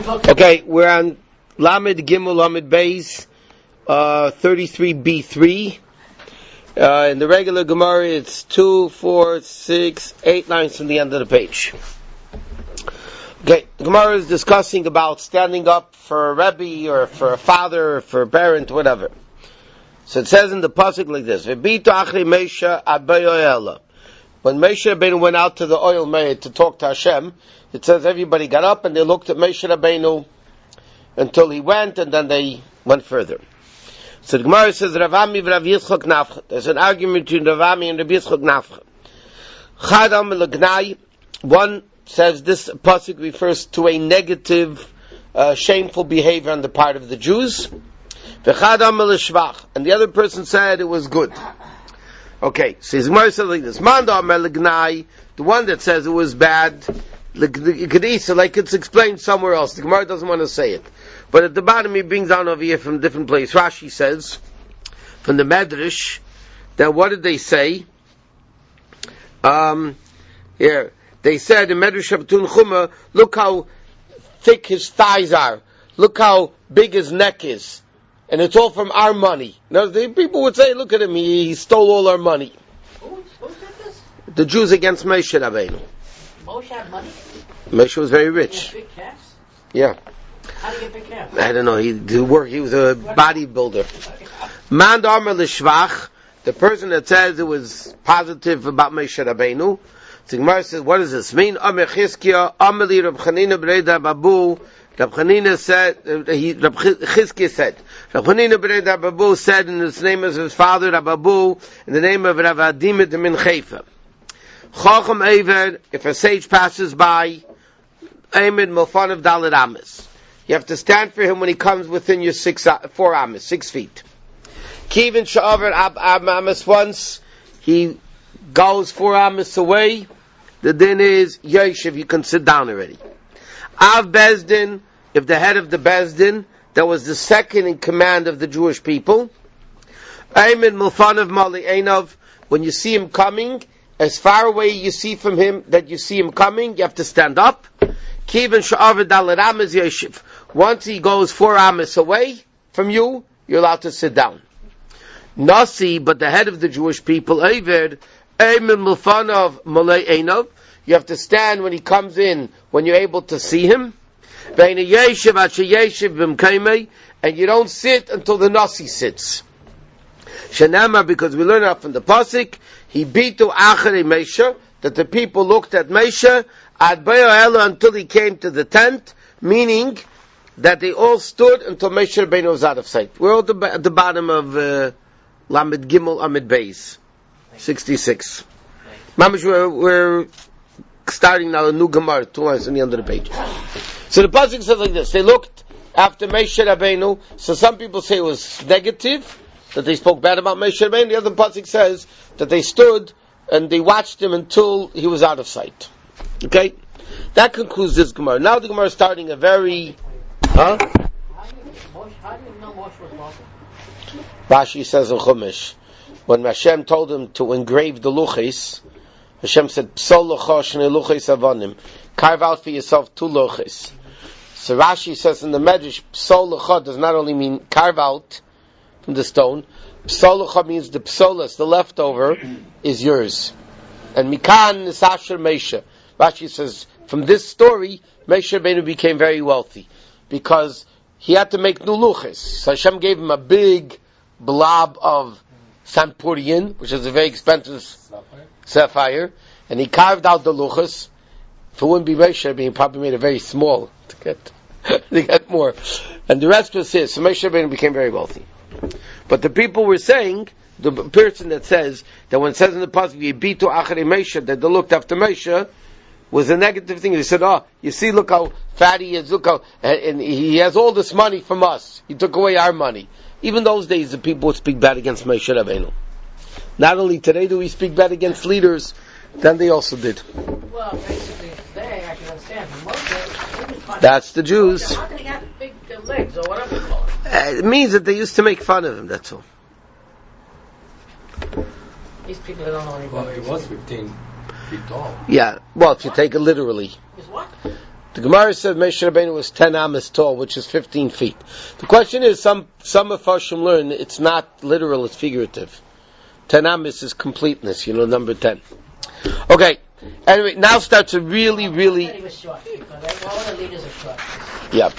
Okay, we're on Lamed Gimel Lamed Beis, 33b3. In the regular Gemara, it's 2, 4, 6, 8 lines from the end of the page. Okay, the Gemara is discussing about standing up for a Rebbe, or for a father, or for a parent, whatever. So it says in the pasuk like this: V'bitu achri Meisha ad Bayoela. When Moshe Rabbeinu went out to the oil maid to talk to Hashem, it says everybody got up and they looked at Moshe Rabbeinu until he went, and then they went further. So the Gemara says, Rav Ami v'Rav Yitzchak Nafcha. There's an argument between Rav Ami and Rav Yitzchak Nafcha. Chadam l'gnai. One says this pasuk refers to a negative, shameful behavior on the part of the Jews. V'chadam l'shvach. And the other person said it was good. Okay, so his Gemara says like this: Manda Amar l'gnai, the one that says it was bad, l'kedisa, like it's explained somewhere else. The Gemara doesn't want to say it, but at the bottom he brings down over here from a different place. Rashi says from the Medrash that what did they say? Here they said in Medrash of Tunchuma, look how thick his thighs are, look how big his neck is. And it's all from our money. Now, the people would say, look at him, he stole all our money. Who did this? The Jews against Moshe Rabbeinu. Moshe had money? Moshe was very rich. Big calves? Yeah. How do you get big calves? I don't know, he was a bodybuilder. Man Amar l'shvach, the person that says it was positive about Moshe Rabbeinu. The Gemara says, what does this mean? Amar Chizkiya, Amar li Reb Chanina b'rei Babu. Reb Chanina said, Reb Chizkiya said, Reb Chanina b'rei Babu said in the name of his father, Babu, in the name of Rav Adimah de Min Chaifa. Chacham Eiver, if a sage passes by, Eimed Milfan of Dalet Amis. You have to stand for him when he comes within your 4 Amis, 6 feet. Kivin Sha'avar Ab Amis, once he goes 4 Amis away, the din is Yeshiv, you can sit down already. Av Bezdin, if the head of the Bezdin, that was the second in command of the Jewish people, Aymin Mulfanav Mali Einov, when you see him coming, as far away you see from him that you see him coming, you have to stand up. Kivin Sha'avar Dalet Amis Yeshiv. Once he goes 4 Amis away from you, you're allowed to sit down. Nasi, but the head of the Jewish people, Eiver, Aymin Mulfanav Mali Einov, you have to stand when he comes in, when you're able to see him. And you don't sit until the Nasi sits. Shanama, because we learn out from the Pasuk, he beat to Acharei Moshe, that the people looked at Moshe, ad Bayoela, until he came to the tent, meaning that they all stood until Moshe Rabbeinu was out of sight. We're all at the bottom of Lamed Gimel Amid Beis, 66. Mamish, we're starting now a new Gemara, 2 lines on the end of the page. So the pasuk says like this: they looked after Moshe Rabbeinu. So some people say it was negative, that they spoke bad about Moshe Rabbeinu. The other pasuk says that they stood and they watched him until he was out of sight. Okay, that concludes this Gemara. Now the Gemara is starting a very, How do you know Moshe was walking? Rashi says in Chumash, when Hashem told him to engrave the luchis, Hashem said, "Psol luchos shnei luchos avonim." Carve out for yourself 2 luchos. So Rashi says in the Medrash, "Psol luchos" does not only mean carve out from the stone. Psol luchos means the psolas, the leftover, is yours. And Mikan is Asher Moshe. Rashi says from this story, Moshe Rabbeinu became very wealthy because he had to make new luchos. So Hashem gave him a big blob of Sampurian, which is a very expensive sapphire, and he carved out the luchos. If it wouldn't be Moshe, he probably made it very small to get more. And the rest was his. So Moshe Rabbeinu became very wealthy. But the people were saying, the person that says, that when it says in the pasuk, Yibitu Acharei Moshe, that they looked after Moshe, was a negative thing. They said, oh, you see, look how fat he is, look how, and he has all this money from us. He took away our money. Even those days, the people would speak bad against Moshe Rabbeinu. Not only today do we speak bad against leaders, then they also did. Well, basically today, I can understand. That's the Jews. How can he have big legs or whatever you call it? It means that they used to make fun of him, that's all. These people don't know anything. Well, he was 15 feet tall. Yeah, well, if you take it literally. Is what? The Gemara said Moshe Rabbeinu was 10 amas tall, which is 15 feet. The question is, some of Farshim learn it's not literal, it's figurative. 10 amas is completeness, number 10. Okay, anyway, now starts a really... He was short, because all the leaders are short. Yeah.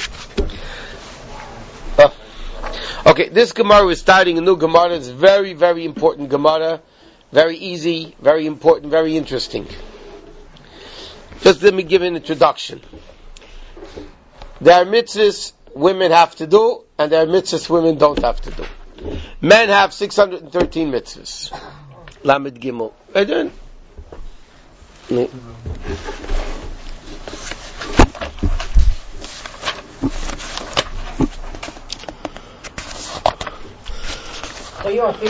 Okay, this Gemara is starting a new Gemara. It's very, very important Gemara. Very easy, very important, very interesting. Just let me give an introduction. There are mitzvahs women have to do, and there are mitzvahs women don't have to do. Men have 613 mitzvahs. Lamed Gimel. I don't. No. So you're on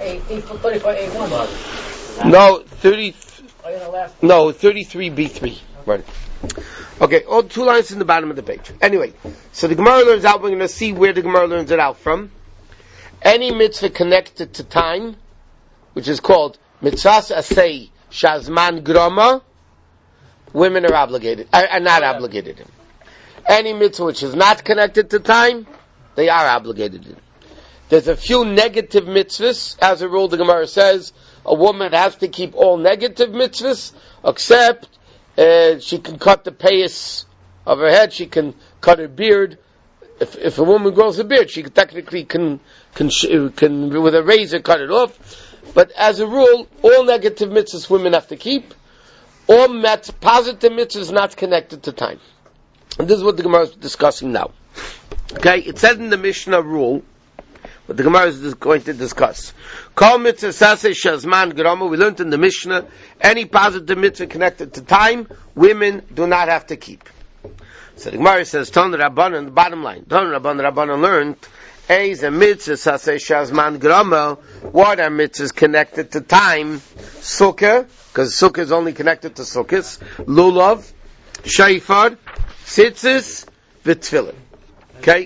348.1. No, 30. Oh, you're the last. No, 33b3. Right. Okay, all 2 lines in the bottom of the page. Anyway, so the Gemara learns out. We're going to see where the Gemara learns it out from. Any mitzvah connected to time, which is called mitzvahs asay shazman grama, women are obligated, are not obligated. Any mitzvah which is not connected to time, they are obligated. There's a few negative mitzvahs. As a rule, the Gemara says a woman has to keep all negative mitzvahs, except she can cut the payas of her head, she can cut her beard. If a woman grows a beard, she technically can with a razor cut it off. But as a rule, all negative mitzvahs women have to keep. All positive mitzvahs not connected to time. And this is what the Gemara is discussing now. Okay, it says in the Mishnah rule, what the Gemara is going to discuss. Kol mitzvah saseh shazman grama. We learned in the Mishnah, any positive mitzvah connected to time, women do not have to keep. So the Gemara says, Ton Rabbanan, the bottom line. Ton Rabbanan learned, Eiz a mitzvah saseh shazman grama. What are mitzvahs connected to time? Sukkah, because Sukkah is only connected to Sukkahs. Lulav, Shayfar, Tzitzis, V'tfilin. Okay?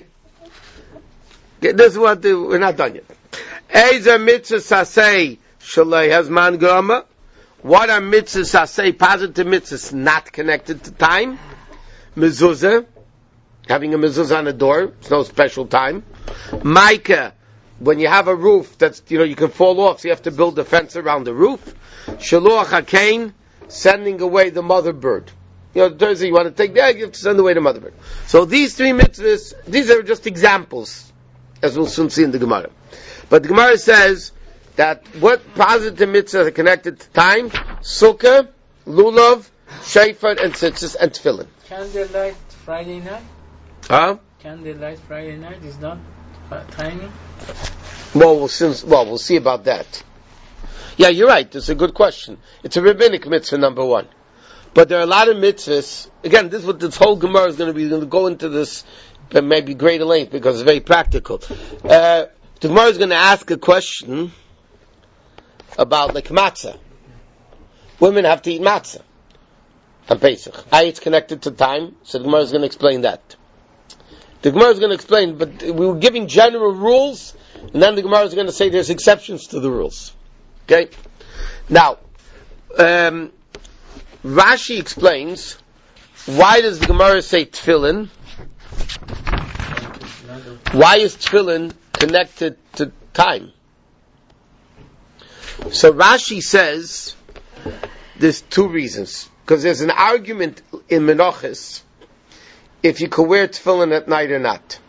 This is what we're not done yet. Eizer mitzvah sasei shalei hazman grama. What are mitzvahs sasei, positive mitzvahs not connected to time? Mezuzah, having a mezuzah on the door, it's no special time. Micah, when you have a roof that's, you can fall off, so you have to build a fence around the roof. Shaluach hakein, sending away the mother bird. Thursday you want to take the egg, you have to send away the mother bird. So these 3 mitzvahs, these are just examples, as we'll soon see in the Gemara. But the Gemara says that what positive mitzvahs are connected to time? Sukkah, Lulav, Shayfar, and Tzitzis, and Tefillin. Candlelight Friday night? Huh? Candlelight Friday night is not timing? Well, we'll see about that. Yeah, you're right. It's a good question. It's a rabbinic mitzvah, number 1. But there are a lot of mitzvahs. Again, this is what this whole Gemara is going to be. We're going to go into this but maybe greater length because it's very practical. The Gemara is going to ask a question about like matzah. Women have to eat matzah on Pesach. It's connected to time, so the Gemara is going to explain that. The Gemara is going to explain, but we were giving general rules, and then the Gemara is going to say there's exceptions to the rules. Okay? Now, Rashi explains, why does the Gemara say tefillin? Why is tefillin connected to time? So Rashi says there's 2 reasons. Because there's an argument in Menachos if you could wear tefillin at night or not.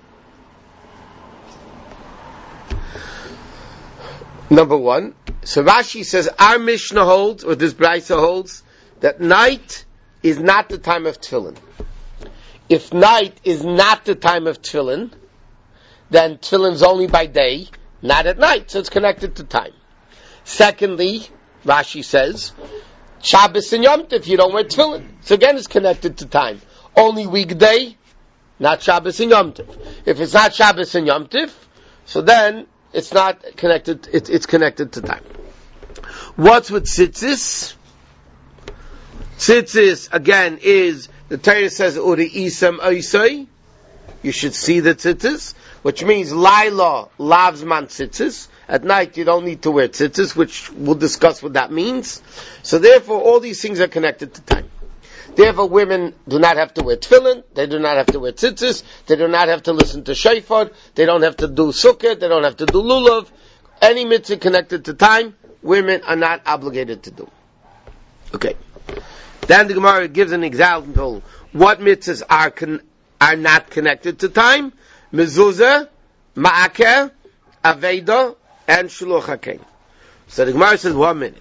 Number 1, so Rashi says our Mishnah holds, or this Braisa holds, that night is not the time of tefillin. If night is not the time of tefillin, then tefillin's only by day, not at night, so it's connected to time. Secondly, Rashi says, Shabbos and Yom Tov, you don't wear tefillin. So again, it's connected to time. Only weekday, not Shabbos and Yom Tov. If it's not Shabbos and Yom Tov, so then it's not connected, it's connected to time. What's with tzitzis? Tzitzis, again, is, the Torah says, Uri isam oisoi, you should see the tzitzis, which means Laila lavzman tzitzis. At night you don't need to wear tzitzis, which we'll discuss what that means. So therefore all these things are connected to time. Therefore, women do not have to wear tefillin, they do not have to wear tzitzis, they do not have to listen to shofar, they don't have to do sukkah, they don't have to do lulav. Any mitzvah connected to time, women are not obligated to do. Okay. Then the Gemara gives an example. What mitzvahs are not connected to time? Mezuzah, Ma'akeh, Aveda, and Shuluch HaKen. So the Gemara says, 1 minute.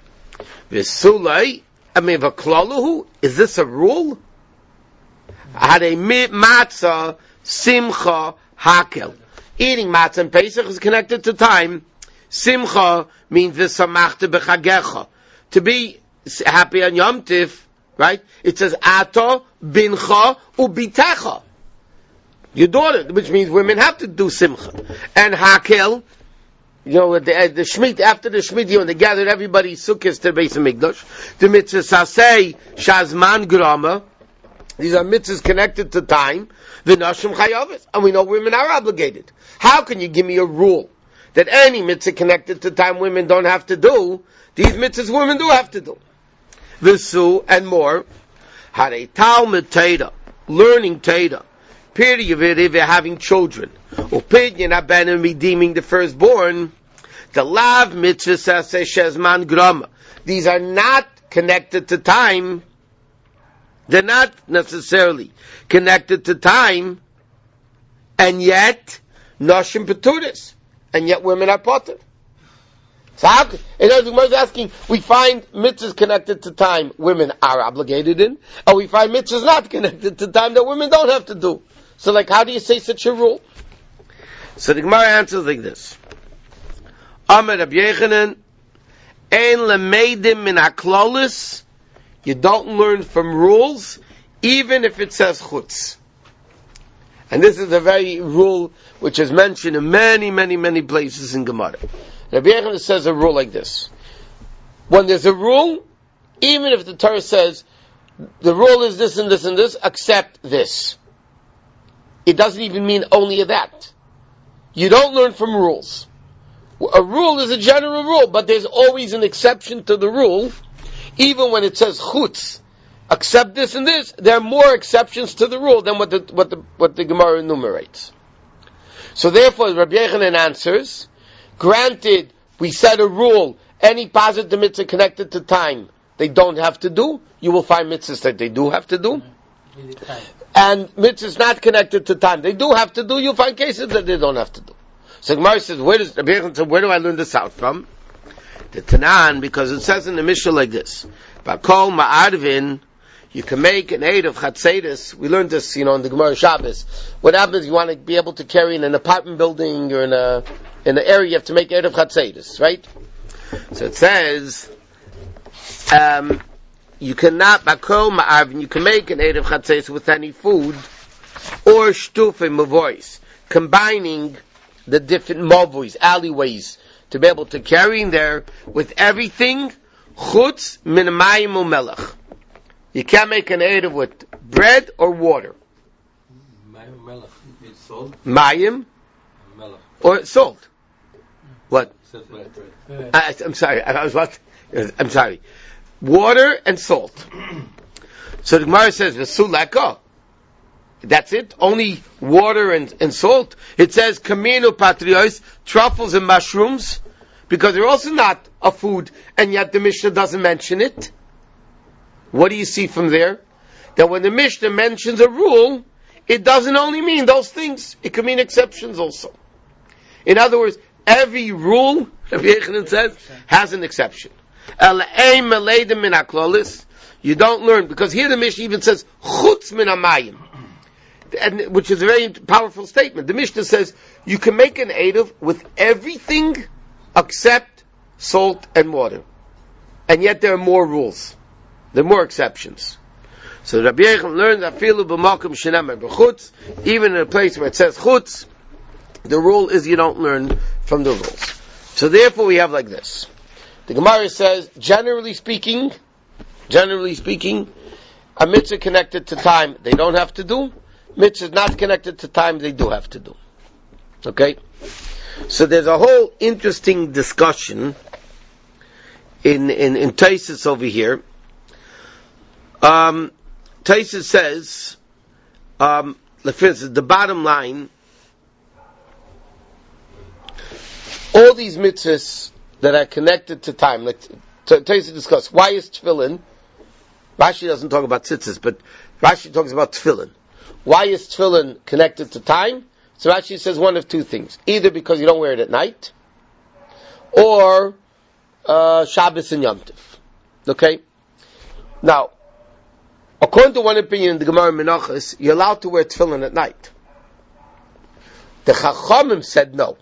V'sulai, v'klaluhu, is this a rule? Hadei matzah, simcha, hakel. Eating matzah and Pesach is connected to time. Simcha means v'samachta b'chagecha. To be happy on Yom Tif, right? It says, ato, bincha, ubitecha. Your daughter, which means women have to do simcha. And hakel, the Shemitah, after the Shemitah, when they gathered everybody sukkahs to the Beis HaMikdash, the mitzvah sasei, shazman grama, these are mitzvahs connected to time, v'nashim chayavis, and we know women are obligated. How can you give me a rule that any mitzvah connected to time women don't have to do? These mitzvahs women do have to do. V'su, and more, harei talmud Torah, learning Torah, period, having children, opinion abenim redeeming the firstborn, the lav mitzvah saseh shezman grama. These are not connected to time. They're not necessarily connected to time, and yet nashim peturis, and yet women are potter. So how? In other words, asking, we find mitzvahs connected to time women are obligated in, and we find mitzvahs not connected to time that women don't have to do. So, how do you say such a rule? So the Gemara answers like this: Amar Rabbi Yechanan, ein lemeidim min haklolis. You don't learn from rules, even if it says chutz. And this is a very rule which is mentioned in many, many, many places in Gemara. Rabbi Yechanan says a rule like this: when there's a rule, even if the Torah says the rule is this and this and this, accept this. It doesn't even mean only that. You don't learn from rules. A rule is a general rule, but there's always an exception to the rule. Even when it says chutz, accept this and this, there are more exceptions to the rule than what the Gemara enumerates. So therefore, Rabbi Yechanan answers, granted, we set a rule, any positive mitzvah connected to time, they don't have to do. You will find mitzvahs that they do have to do. And mitzvahs not connected to time, they do have to do. You'll find cases that they don't have to do. So Gemara says, where do I learn this out from? The Tanan, because it says in the Mishnah like this: Bakol ma'arvin, you can make an aid of chatzedus. We learned this, in the Gemara Shabbos. What happens? You want to be able to carry in an apartment building or in an area, you have to make aid of chatzedus, right? So it says, you cannot bakol ma'arvin. You can make an aid of chatzedus with any food or shtufe mavois, combining the different mavois, alleyways, to be able to carry in there with everything chutz min mayim u'melech. You can't make an eruv with bread or water. Mayim melech. It's salt. Mayim Melech. or salt. What? Bread. I'm sorry. I'm sorry. Water and salt. So the Gemara says v'sulaka. That's it. Only water and salt. It says kaminu patrios, truffles and mushrooms, because they're also not a food, and yet the Mishnah doesn't mention it. What do you see from there? That when the Mishnah mentions a rule, it doesn't only mean those things. It can mean exceptions also. In other words, every rule, Rabbi Yechanan says, has an exception. You don't learn, because here the Mishnah even says, chutz min hamayim, which is a very powerful statement. The Mishnah says, you can make an eruv with everything except salt and water. And yet there are more rules. There are more exceptions. So Rabbi Yechanan learns afilu b'makom shenemar b'chutz, even in a place where it says chutz, the rule is you don't learn from the rules. So therefore we have like this. The Gemara says, generally speaking, a mitzvah connected to time, they don't have to do. Mitzvah not connected to time, they do have to do. Okay? So there's a whole interesting discussion in Taisus over here Taisa says, for instance, the bottom line, all these mitzvahs that are connected to time, like Taisa discuss, why is tefillin? Rashi doesn't talk about tzitzis, but Rashi talks about tefillin. Why is tefillin connected to time? So Rashi says one of two things. Either because you don't wear it at night, or Shabbos and Yom Tov. Okay? Now, according to one opinion in the Gemara Menachos, you're allowed to wear tefillin at night. The Chachamim said no.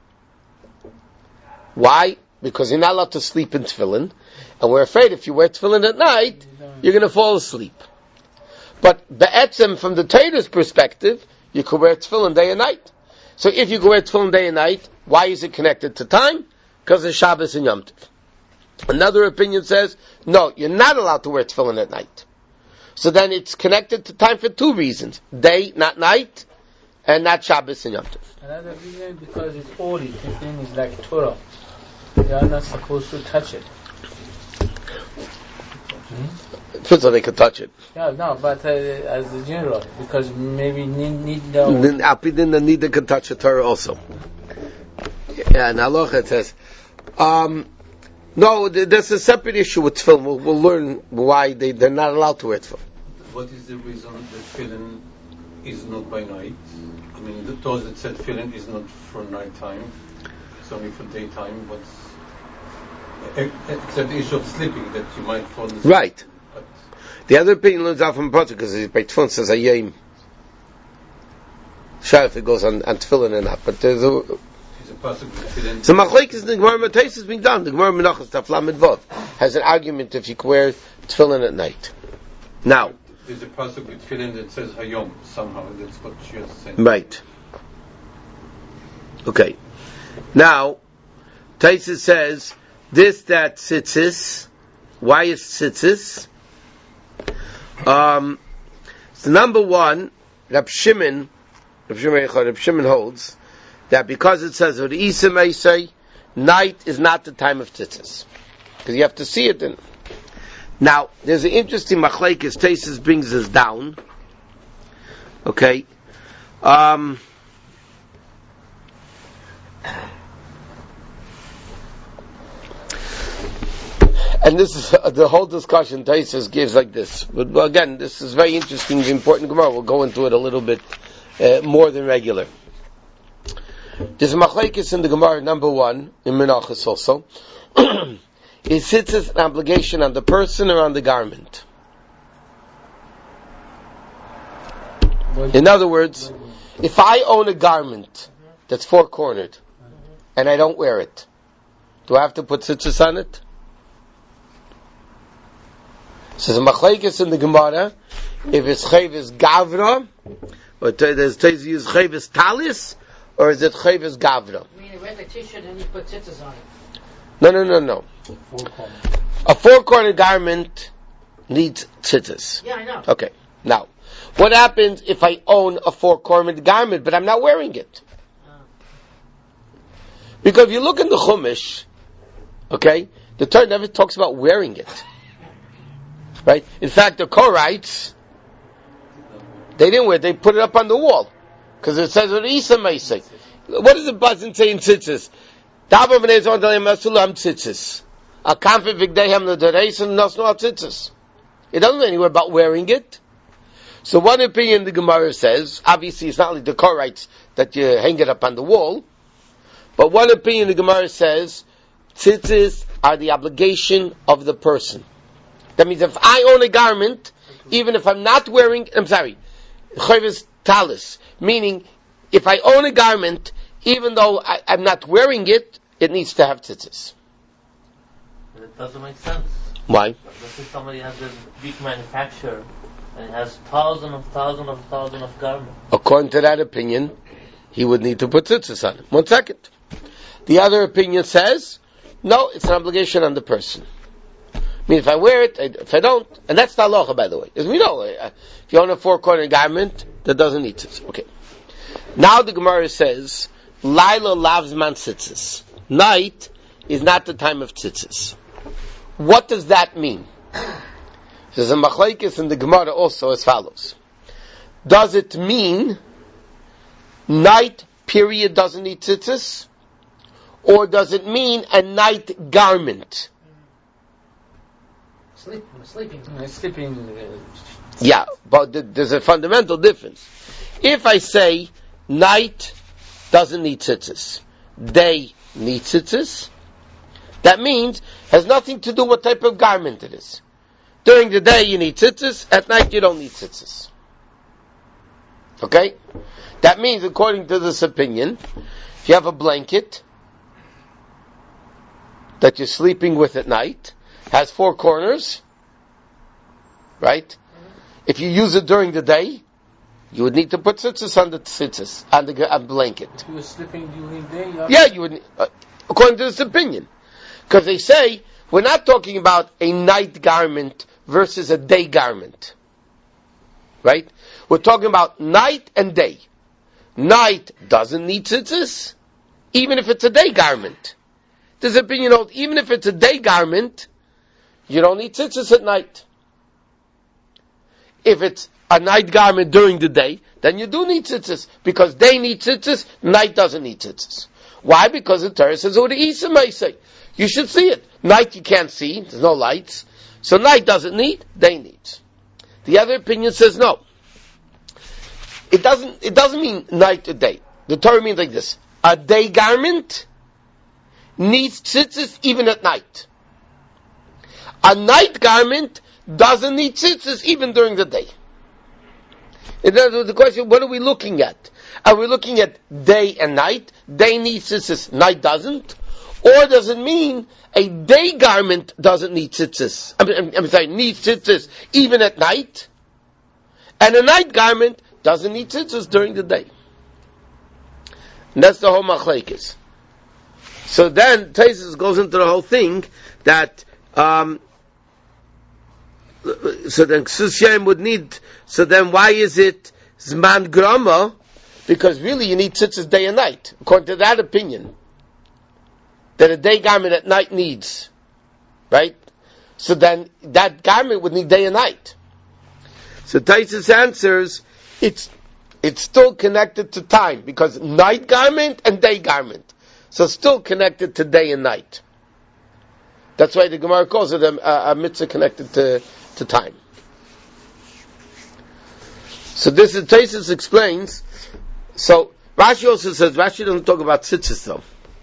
Why? Because you're not allowed to sleep in tefillin, and we're afraid if you wear tefillin at night, you're going to fall asleep. But be'etzem, from the Torah's perspective, you could wear tefillin day and night. So if you could wear tefillin day and night, why is it connected to time? Because of Shabbos and Yom Tov. Another opinion says, no, you're not allowed to wear tefillin at night. So then it's connected to time for two reasons. Day, not night, and not Shabbos and Yom Tov. Another reason, because it's holy. Tefillin is like Torah. You are not supposed to touch it. So they could touch it. Yeah, no, but as a general, because maybe need the... Then Apidin the Nida can touch the Torah also. Yeah, in Halacha it says, no, there's a separate issue with tefillin. We'll learn why they're not allowed to wear tefillin. What is the reason that tefillin is not by night? I mean, the Torah that said tefillin is not for night time, it's only for daytime. Except the issue of sleeping, that you might fall asleep. Right. But the other opinion learns out from Potter, because by tefillin says Hayim. Sure, if it goes on tefillin or not, but there's a... So Machlekes in the Gemara Mateisus is being done. The Gemara Menachos Taflam Midvot has an argument if you can wear tefillin at night. Now, there's a pasuk with tefillin that says Hayom somehow. That's what you're saying. Right. Okay. Now, Taisus says this, that tzitzis. Why is tzitzis? So number one, Rab Shimon holds that because it says Isa may say, night is not the time of tzitzis, because you have to see it in. Now, there's an interesting machlekes. Taisus brings us down. Okay. And this is the whole discussion Taisus gives like this. But again, this is very interesting, important Gemara. We'll go into it a little bit more than regular. There's a machlekes in the Gemara, number one, in Menachos also. Is tzitzis an obligation on the person or on the garment? In other words, if I own a garment that's four-cornered and I don't wear it, do I have to put tzitzis on it? So the machlekes in the Gemara, if it's chayvis gavra, or there's chayvis talis, or is it chayvis gavra? You mean you wear the t-shirt and you put tzitzis on it? No. A four-cornered garment needs tzitzis. Yeah, I know. Okay. Now, what happens if I own a four-cornered garment, but I'm not wearing it? Because if you look in the Chumash, okay, the Torah never talks about wearing it. Right? In fact, the Koraites, they didn't wear it, they put it up on the wall. Because it says, what does the Bazin say in tzitzis? Dabar b'nei zon dalim asulam tzitzis. A kamfet v'gdeihem l'dareisen nosnu al tzitzis. It doesn't say anywhere about wearing it. So one opinion the Gemara says, obviously it's not only the Koraites that you hang it up on the wall, but one opinion the Gemara says, tzitzis are the obligation of the person. That means if I own a garment, even if I'm not wearing, chayvis talis, meaning if I own a garment, even though I'm not wearing it, it needs to have tzitzis. But it doesn't make sense. Why? Let's say somebody has a big manufacturer and he has thousands of garments. According to that opinion, he would need to put tzitzis on it. 1 second. The other opinion says, no, it's an obligation on the person. I mean, if I wear it, if I don't, and that's the halacha, by the way. As we know, if you own a four-cornered garment, that doesn't need tzitzis. Okay. Now the Gemara says, Laila lavs man tzitzis. Night is not the time of tzitzis. What does that mean? There's a machlekes in the Gemara also as follows. Does it mean night period doesn't need tzitzis? Or does it mean a night garment? Sleeping. Yeah, but there's a fundamental difference. If I say night doesn't need tzitzis, day needs tzitzis, that means has nothing to do what type of garment it is. During the day you need tzitzis, at night you don't need tzitzis. Okay? That means, according to this opinion, if you have a blanket that you're sleeping with at night, has 4 corners, right? If you use it during the day, you would need to put tzitzis on the tzitzis, on the blanket. If you were sleeping during the day, yeah, you would, according to this opinion. Because they say, we're not talking about a night garment versus a day garment. Right? We're talking about night and day. Night doesn't need tzitzis, even if it's a day garment. This opinion holds, even if it's a day garment, you don't need tzitzis at night. If it's a night garment during the day, then you do need tzitzis, because day needs tzitzis, night doesn't need tzitzis. Why? Because the Torah says, say. You should see it. Night you can't see, there's no lights. So night doesn't need, day needs. The other opinion says no. It doesn't mean night or day. The Torah means like this. A day garment needs tzitzis even at night. A night garment doesn't need tzitzis even during the day. In other words, the question, what are we looking at? Are we looking at day and night? Day needs tzitzis, night doesn't? Or does it mean a day garment doesn't need tzitzis? Needs tzitzis even at night? And a night garment doesn't need tzitzis during the day. And that's the whole machlekes. So then, Taisus goes into the whole thing that, so then Ksus Yom would need, so then why is it Zman Grama? Because really you need tzitzis day and night, according to that opinion. That a day garment at night needs. Right? So then, that garment would need day and night. So Taisus answers, it's still connected to time, because night garment and day garment. So still connected to day and night. That's why the Gemara calls it a mitzvah connected to time. So this is, Taisus explains, so Rashi also says, Rashi doesn't talk about tzitzis though.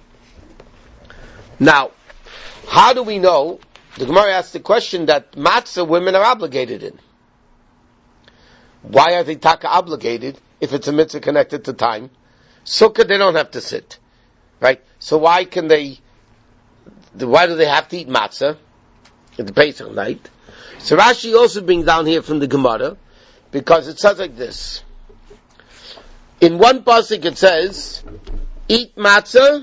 Now, how do we know? The Gemara asks the question that matzah women are obligated in. Why are they taka obligated if it's a mitzvah connected to time? Sukkah they don't have to sit. Right? So why do they have to eat matzah at the Pesach night? So Rashi also brings down here from the Gemara, because it says like this. In one pasuk it says, eat matzah,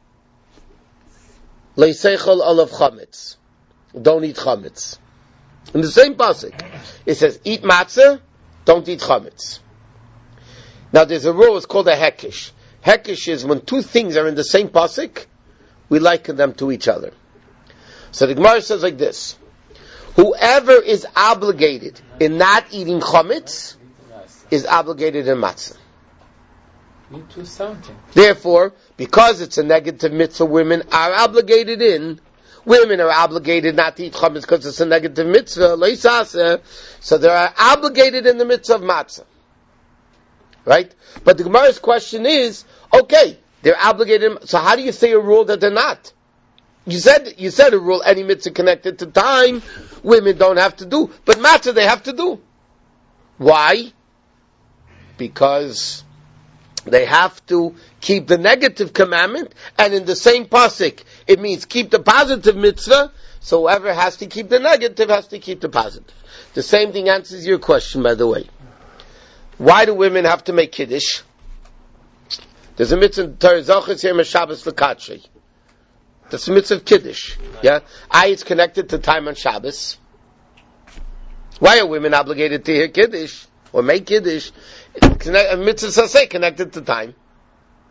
leiseichel olav chametz. Don't eat chametz. In the same pasuk, it says, eat matzah, don't eat chametz. Now there's a rule, it's called a hekesh. Hekesh is when two things are in the same pasuk, we liken them to each other. So the Gemara says like this. Whoever is obligated in not eating chametz is obligated in matzah. Into something. Therefore, because it's a negative mitzvah, women are obligated not to eat chametz because it's a negative mitzvah, so they are obligated in the mitzvah of matzah. Right? But the Gemara's question is, okay, they're obligated, so how do you say a rule that they're not? You said a rule, any mitzvah connected to time, women don't have to do, but matzah they have to do. Why? Because they have to keep the negative commandment, and in the same pasuk, it means keep the positive mitzvah, so whoever has to keep the negative has to keep the positive. The same thing answers your question, by the way. Why do women have to make kiddush? There's a mitzvah in Torah Zochus here, Shabbos L'Katshei. That's a mitzvah of kiddush. Yeah? It's connected to time on Shabbos. Why are women obligated to hear kiddush? Or make kiddush? A mitzvah say connected to time.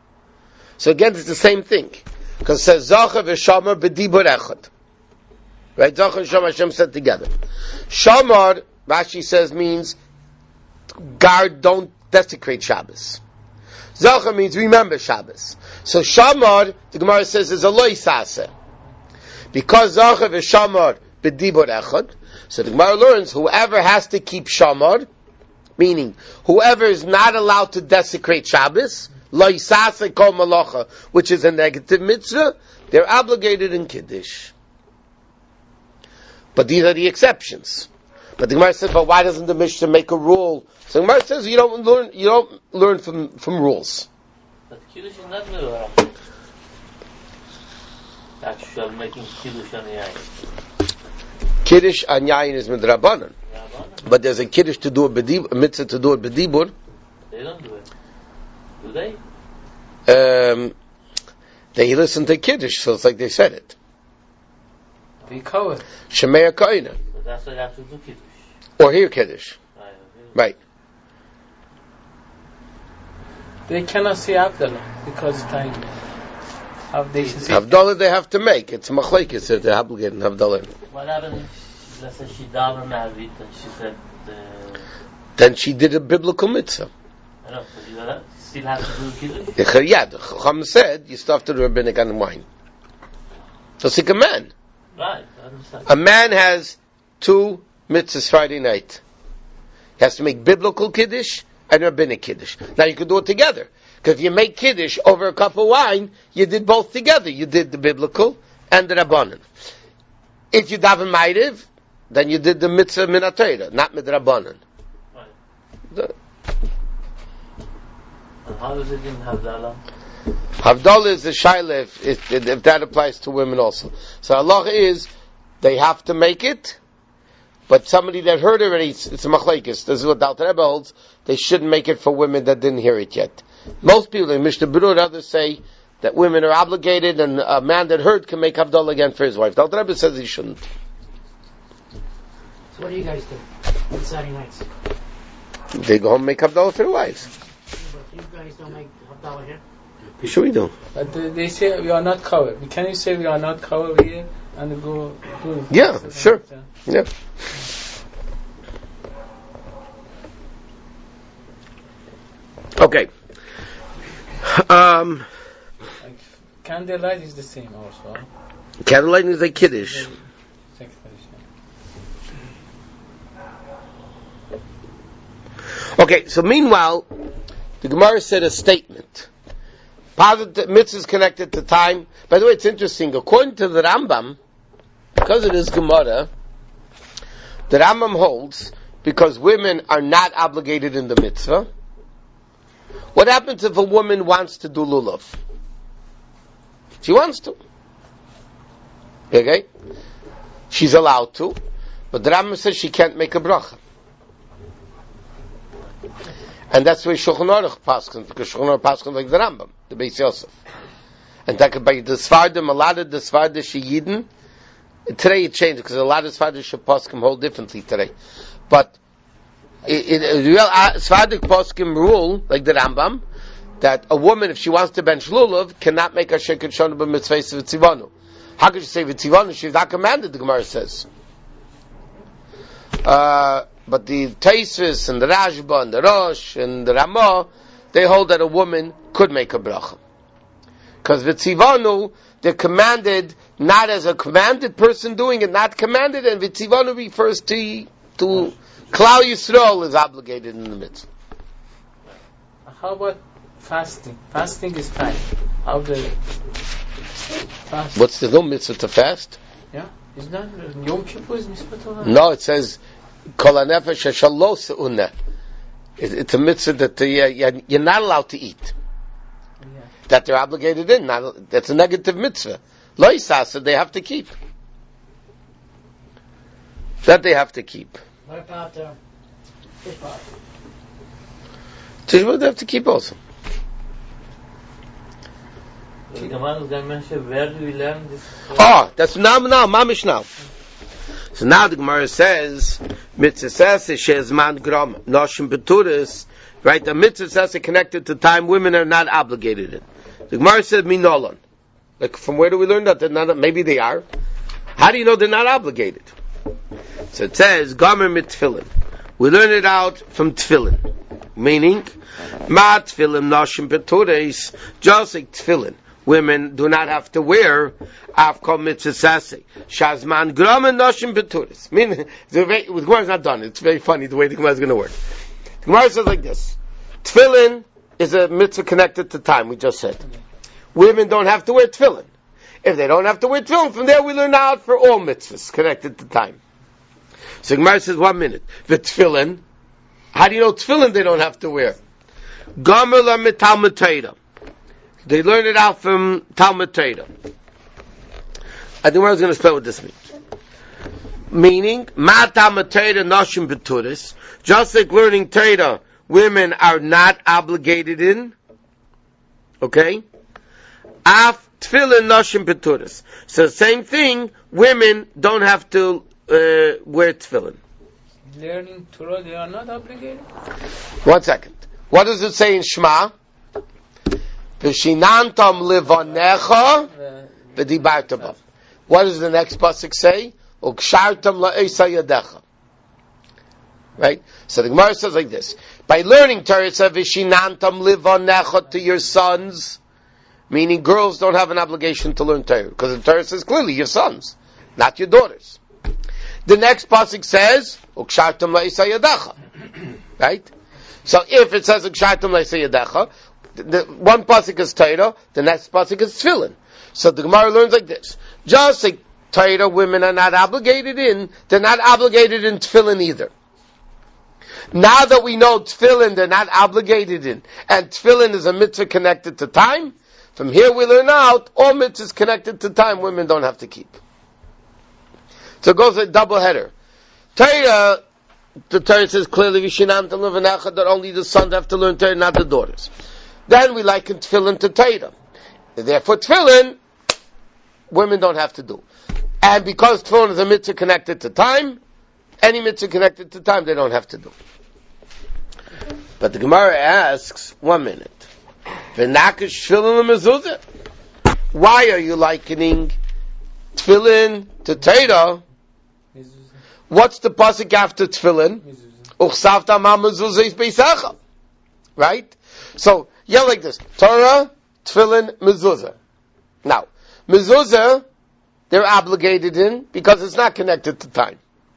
So again, it's the same thing. Because it says, Zocha v'shomer b'dibur echad. Right? Zachar and Shamar Hashem said together. Shamar, Rashi says, means guard, don't desecrate Shabbos. Zachar means remember Shabbos. So Shamar, the Gemara says, is a loy saseh. Because Zachar is Shamar b'dibur echad, so the Gemara learns whoever has to keep Shamar, meaning whoever is not allowed to desecrate Shabbos, loy saseh kol malacha, which is a negative mitzvah, they're obligated in Kiddush. But these are the exceptions. But the Gemara says, but why doesn't the Mishnah make a rule? So the Gemara says you don't learn from rules. But Kiddush is not midrash. Actually, making Kiddush on Yain. Kiddush on Yain is midrabanan. But there's a Kiddush to do a mitzvah to do it b'dibur. They don't do it. Do they? They listen to Kiddush, so it's like they said it. Be covered. Shemei Koina. But that's why you have to do Kiddush. Or hear Kiddush. Right. They cannot say Abdullah because time. Havdalah they have to make. It's machlekes that they're obligated in Havdalah. What happened if, let's say, she davened Ma'avit and she said... Then she did a biblical mitzvah. I know, but you still have to do Kiddush? Yeah, the Chacham said, you still have to do rabbinic on wine. Just like a man. Right, I understand. A man has 2 mitzvahs Friday night. He has to make biblical Kiddush and rabbinic Kiddush. Now you can do it together. Because if you make Kiddush over a cup of wine, you did both together. You did the biblical and the Rabbanan. If you daven Ma'ariv, then you did the mitzvah min HaTorah, not mit Rabbanan. Right. And how does it in Havdalah? Havdalah is the shaila if that applies to women also. So Allah is, they have to make it, but somebody that heard already, it's a machlekes. This is what the Alter Rebbe holds. They shouldn't make it for women that didn't hear it yet. Most people in Mishnah Berurah, others say that women are obligated, and a man that heard can make Havdalah again for his wife. The Alter Rebbe says he shouldn't. So what do you guys do on Saturday nights? They go home and make Havdalah for their wives. But you guys don't make Havdalah here? Sure we do. But they say we are not covered. Can you say we are not covered here and go do it? Yeah, sure. Yeah. Okay. Like candlelight is the same also. Candlelight is like Kiddush. Okay, so meanwhile, the Gemara said a statement. Positive mitzvah is connected to time. By the way, it's interesting. According to the Rambam, because it is Gemara, the Rambam holds because women are not obligated in the mitzvah. What happens if a woman wants to do lulav? She wants to. Okay? She's allowed to. But the Rambam says she can't make a bracha. And that's why Shulchan Aruch paskin, because Shulchan Aruch paskin like the Rambam, the Beis Yosef. And that could be the Sfardim, a lot of the Sfardim Sheyidin. Today it changed, because a lot of Sfardim Shepaskim hold differently today. But in real Sfardim Paskim rule, like the Rambam, that a woman, if she wants to bench lulav, cannot make a sheker shonu b'mitzvahs v'tzivanu. How could you say v'tzivanu? She's not commanded, the Gemara says. But the Taisvis and the Rashba and the Rosh and the Ramah, they hold that a woman could make a bracha. Because v'tzivanu, they're commanded not as a commanded person doing it, not commanded, and v'tzivanu refers to Klal Yisrael is obligated in the mitzvah. How about fasting? Fasting is time. How do you fast? What's the no mitzvah to fast? Yeah, is that Yom Kippur is mitzvah to fast? No, it says Kol HaNefesh HaShalo Se'uneh. It's a mitzvah that you're not allowed to eat. Yeah. That they're obligated in. That's a negative mitzvah. Lo Yisasa, they have to keep. That they have to keep. What about Tishba? Tishba they have to keep also. The Gemara is going to mention where do we learn this? Oh, that's now, mamish now. So now the Gemara says, mitzvah says, she'ezman gram, noshim beturis, right, the mitzvah says is connected to time, women are not obligated in. The Gemara says, minolon. Like, from where do we learn that? They're not, maybe they are. How do you know they're not obligated? So it says, Gomer mit tefillin. We learn it out from tefillin. Meaning, ma tefillin nashim beturis, just like tefillin. Women do not have to wear avkol mitzvah sase. Shazman gramen nashim beturis. Meaning, the Gemara is not done. It's very funny the way the Gemara is going to work. The Gemara says like this. Tefillin is a mitzvah connected to time, we just said. Women don't have to wear tefillin. If they don't have to wear tefillin, from there we learn out for all mitzvahs connected to time. So Gemara says, 1 minute. The tefillin, how do you know tefillin they don't have to wear? Gomer la mit Talmud Torah. They learn it out from Talmud Torah. I think I was going to spell what this means. Meaning, ma Talmud Torah nashim beturis. Just like learning Torah, women are not obligated in. Okay? Af tefillin nashim beturis. So same thing, women don't have to wear tefillin. Learning Torah, they are not obligated? 1 second. What does it say in Shema? V'shinantam livanecha v'dibarta bam. What does the next pasuk say? Ukshartam la'esa yadecha. Right? So the Gemara says like this. By learning Torah, it says v'shinantam livanecha to your sons, meaning girls don't have an obligation to learn Torah, because the Torah says clearly your sons, not your daughters. The next pasuk says ukshartam la'esa yadecha. Right? So if it says ukshartam la'esa yadecha, the one pasuk is Torah, the next pasuk is tefillin. So the Gemara learns like this. Just like Torah women are not obligated in, they're not obligated in tefillin either. Now that we know tefillin they're not obligated in, and tefillin is a mitzvah connected to time, from here we learn out, all mitzvahs connected to time women don't have to keep. So it goes a double header. Torah, the Torah says clearly, that only the sons have to learn Torah, not the daughters. Then we liken tefillin to Torah. Therefore, tefillin, women don't have to do. And because tefillin is a mitzvah connected to time, any mitzvah connected to time, they don't have to do. But the Gemara asks, 1 minute. V'nakish tefillin l'mezuzah. Why are you likening tefillin to Torah? What's the pasuk after tefillin? Uchsavta ma mezuzah is beisacha. Right? So, yeah, like this. Torah, tefillin, mezuzah. Now, mezuzah, they're obligated in because it's not connected to time.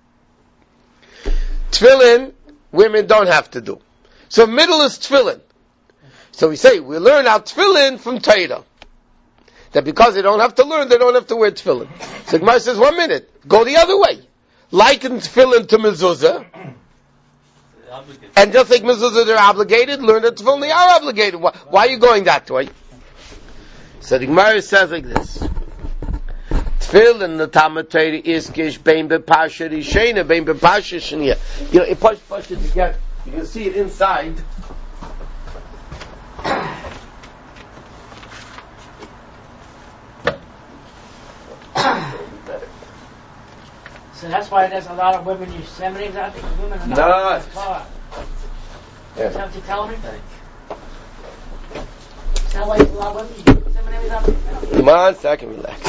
Tefillin, women don't have to do. So middle is tefillin. So we say, we learn out tefillin from Torah. That because they don't have to learn, they don't have to wear tefillin. So Gemara says, 1 minute, go the other way. Liken tefillin to mezuzah. And just like mezuzah, they're obligated, learn that tefillin, they are obligated. Why are you going that way? So the Gemara says like this. Tefillin, the Talmud Torah is kish bein bepasha rishena, bein bepasha sheniya. You know, push it together. You can see it inside. So that's why there's a lot of women use seminaries out there, because women are not taught. Yeah. Is that what you're telling me? Is that why a lot of women use seminaries out there? Come on, second, relax.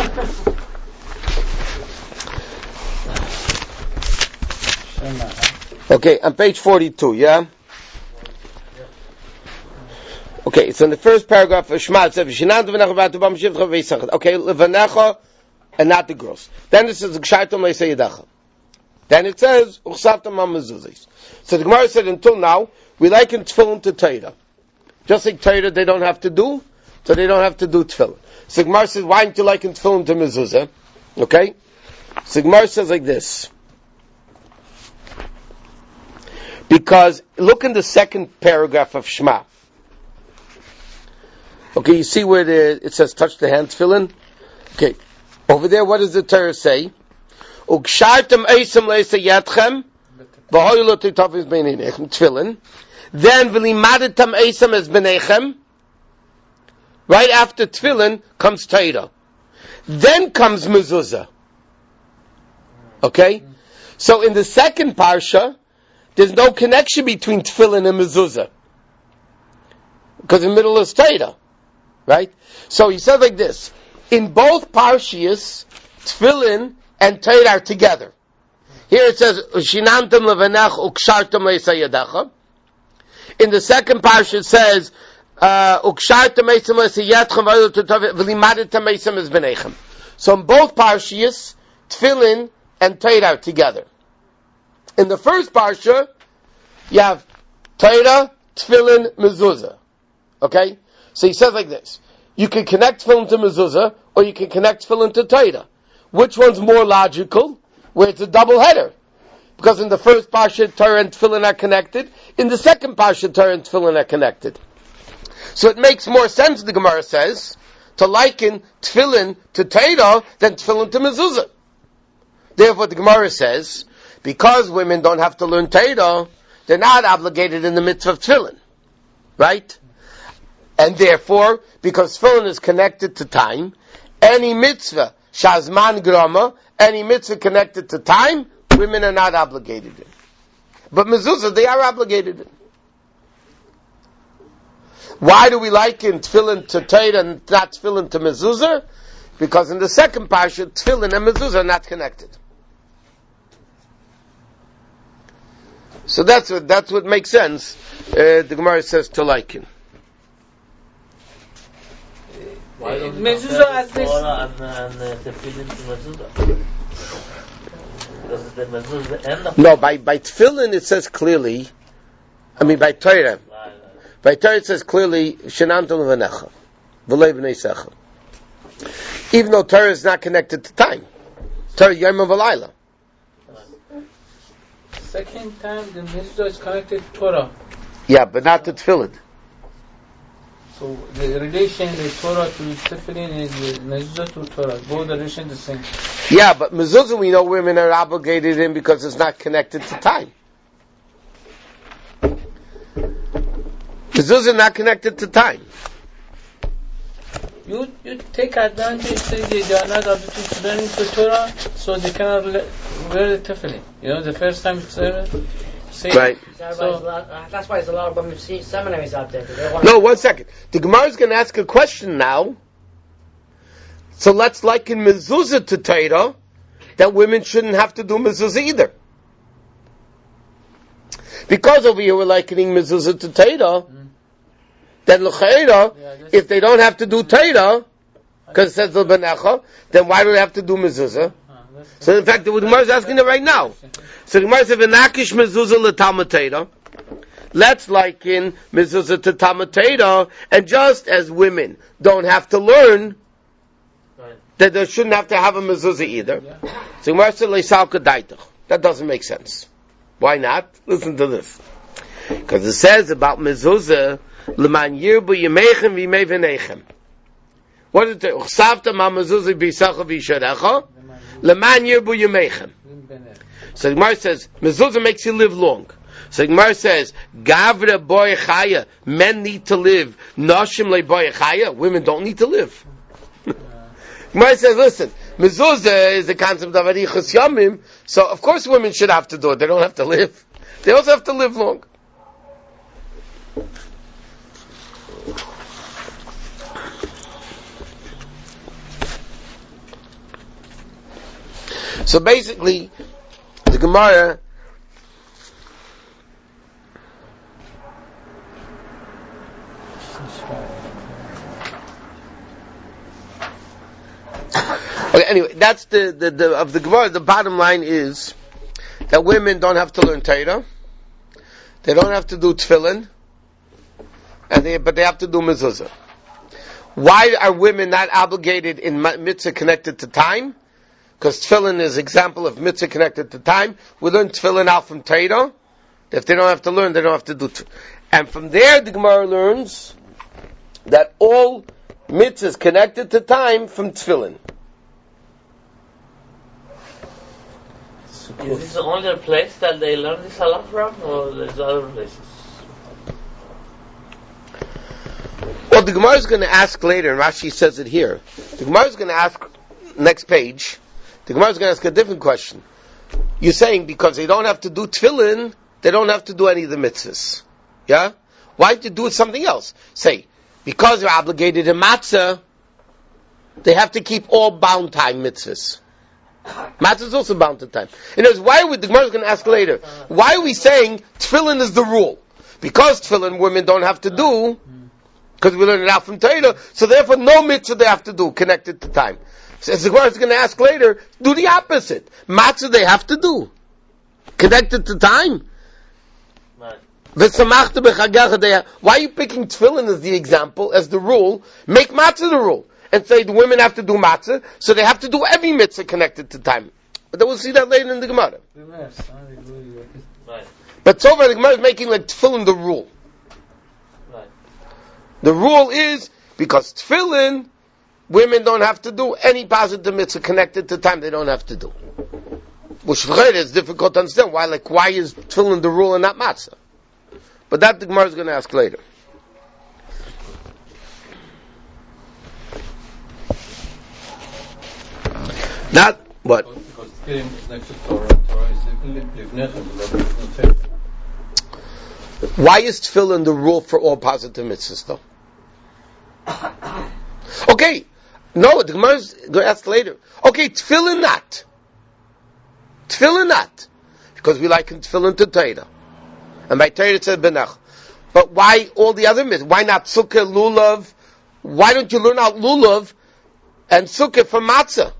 Okay, on page 42, yeah? Okay, so in the first paragraph of Shema, it says, okay, levanecha, and not the girls. Then it says, then it says, so the Gemara said, until now, we liken tefillin to Torah. Just like Torah they don't have to do, so they don't have to do tefillin. So the Gemara says, why don't you liken tefillin to mezuzah? Okay? So the Gemara says like this. Because, look in the second paragraph of Shema. Okay, you see where it says, touch the hand, tefillin? Okay. Over there, what does the Torah say? Ukshartem eisem leisa yadchem, v'hoylo titavis b'neinechem, tefillin. Then v'limadatam eisem es b'neichem. Right after tefillin comes Torah. Then comes mezuzah. Okay? So in the second parsha, there's no connection between tefillin and mezuzah. Because in the middle is Torah. Right? So he said like this. In both parshias, tefillin, and Torah are together. Here it says, Shinantam levanech ukshartam le'sayadecha. In the second parsha it says, ukshartam le'sayadchem v'limadetam le'sam ezbenechem. So in both parshas, tefillin and Torah are together. In the first parsha, you have Torah, tefillin, mezuzah. Okay? So he says like this. You can connect tefillin to mezuzah, or you can connect tefillin to Torah. Which one's more logical? Where it's a double header. Because in the first parsha, Torah and tefillin are connected. In the second parsha, Torah and tefillin are connected. So it makes more sense, the Gemara says, to liken tefillin to Torah than tefillin to mezuzah. Therefore, the Gemara says, because women don't have to learn Torah, they're not obligated in the mitzvah of tefillin. Right? And therefore, because tefillin is connected to time, any mitzvah, shazman grama, any mitzvah connected to time, women are not obligated in. But mezuzah, they are obligated in. Why do we liken tefillin to Torah and not tefillin to mezuzah? Because in the second parsha, tefillin and mezuzah are not connected. So that's what makes sense. The Gemara says to liken. Why don't we Mezuzah compare as Torah and tefillin to mezuzah? Because the mezuzah is the end of No, by tefillin it says clearly, by Torah. By Torah it says clearly, Shenantam levanecha, v'lei b'nei secha. Even though Torah is not connected to time. Torah yom v'layla. Second time, the mezuzah is connected to Torah. Yeah, but not to tefillin. So the relation is Torah to tefillin is mezuzah to Torah. Both the relation the same. Yeah, but mezuzah we know women are obligated in because it's not connected to time. Mezuzah not connected to time. You take advantage, say they are not obligated to learning the Torah, so they cannot wear the tefillin. The first time it's Right. So, that's why there's a lot of women seminaries out there. No, 1 second. The Gemara is going to ask a question now. So let's liken mezuzah to Torah, that women shouldn't have to do mezuzah either. Because over here we're likening mezuzah to Torah, then l'chayra, if they don't have to do Torah, because it says l'benecha, then why do they have to do mezuzah? So in fact, the Gemara is asking it right now. So the Gemara says, "V'nakish mezuzah l'talmud Torah." Let's liken mezuzah to Talmud Torah, and just as women don't have to learn, that they shouldn't have to have a mezuzah either. So the Gemara says, "Leisal kadaitach." That doesn't make sense. Why not? Listen to this. Because it says about mezuzah, "L'man yirbu yemechem v'yimei v'nechem." What is it? "Uchsavta ma mezuzah b'yisacha v'yisharecha, l'man yirbu yemechem." So the Gemara says, mezuzah makes you live long. So the Gemara says, Gavra boy chaya, men need to live. Nashim le boy chaya, women don't need to live. Gemara says, listen, mezuzah is the concept of arichas yamim, so of course women should have to do it. They don't have to live. They also have to live long. So basically, the Gemara okay, anyway, that's the of the Gemara. The bottom line is that women don't have to learn Torah, they don't have to do tefillin, but they have to do mezuzah. Why are women not obligated in mitzvah connected to time? Because tefillin is an example of mitzvah connected to time. We learn tefillin out from Torah. If they don't have to learn, they don't have to do tefillin. And from there, the Gemara learns that all mitzvahs connected to time from tefillin. Is this the only place that they learn this halakha from, or there's other places? Well, the Gemara is going to ask later, and Rashi says it here. The Gemara is going to ask, next page, the Gemara is going to ask a different question. You're saying because they don't have to do tefillin, they don't have to do any of the mitzvahs. Yeah? Why do you do something else? Say, because they're obligated in matzah, they have to keep all bound time mitzvahs. Matzah is also bound to time. In other words, why would the Gemara is going to ask later? Why are we saying tefillin is the rule? Because tefillin women don't have to do, because we learn it out from Torah, so therefore no mitzvah they have to do connected to time. So as the Gemara is going to ask later, do the opposite. Matzah they have to do, connected to time. Right. Why are you picking tefillin as the example, as the rule? Make matzah the rule. And say the women have to do matzah, so they have to do every mitzvah connected to time. But then we'll see that later in the Gemara. Right. But so far the Gemara is making like tefillin the rule. Right. The rule is, because tefillin, women don't have to do any positive mitzvah connected to time, they don't have to do. Which is difficult to understand. Why is tefillin the rule and not matzah? But that the Gemara is going to ask later. Not what? Because tefillin is next to Torah, and Torah is livnechem, the Lord is not. Why is tefillin the rule for all positive mitzvahs, though? Okay, no, the Gemara is going to ask later. Okay, tefillin not. Tefillin not. Because we like tefillin to Torah. And by Torah it says benach. But why all the other mitzvahs? Why not sukkah, lulav? Why don't you learn out lulav and sukkah from matzah?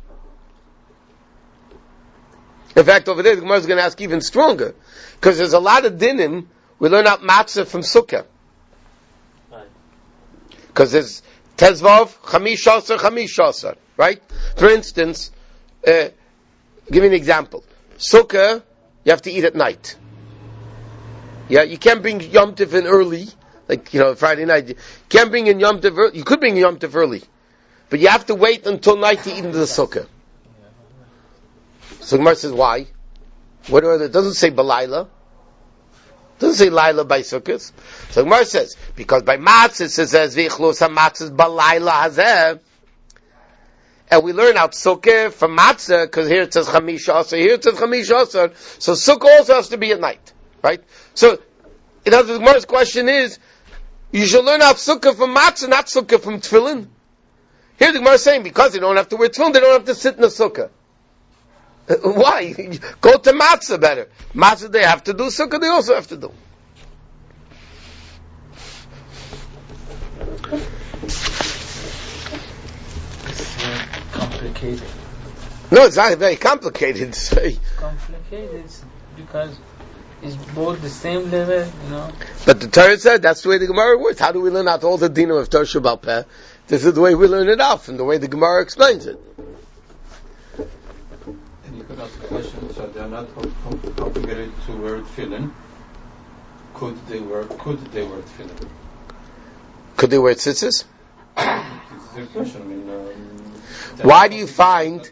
In fact, over there, the Gemara is going to ask even stronger. Because there's a lot of dinim, we learn out matzah from sukkah. Because there's tezvav, chamishasar, right? For instance, give me an example. Sukkah, you have to eat at night. Yeah, you can't bring Yom Tov in early, like, Friday night. You can't bring in Yom Tov early. You could bring Yom Tov early. But you have to wait until night to eat into the sukkah. So Gemara says, why? It doesn't say Balayla. It doesn't say Laila by Sukkot. So Gemara says, because by Matzah it says, V'ichlus ha-matzah Balayla hazeh. And we learn out Sukkah from Matzah, because here it says Chamisha Asar, here it says Chamisha Asar. So Sukkah also has to be at night. Right? So, in other words, the Gemara's question is, you should learn out Sukkah from Matzah, not Sukkah from Tefillin. Here the Gemara is saying, because they don't have to wear Tefillin, they don't have to sit in the Sukkah. Why? Go to Matzah better. Matzah they have to do, Sukkah they also have to do. It's complicated. No, it's not very complicated. It's very complicated because it's both the same level, But the Torah said that's the way the Gemara works. How do we learn out all the dinim of Torah Sheba'al Peh? This is the way we learn it out, from the way the Gemara explains it. And you could ask a question, so they are not obligated to wear tefillin. Could they wear tefillin? Could they wear tzitzis? It's their question. Why do you find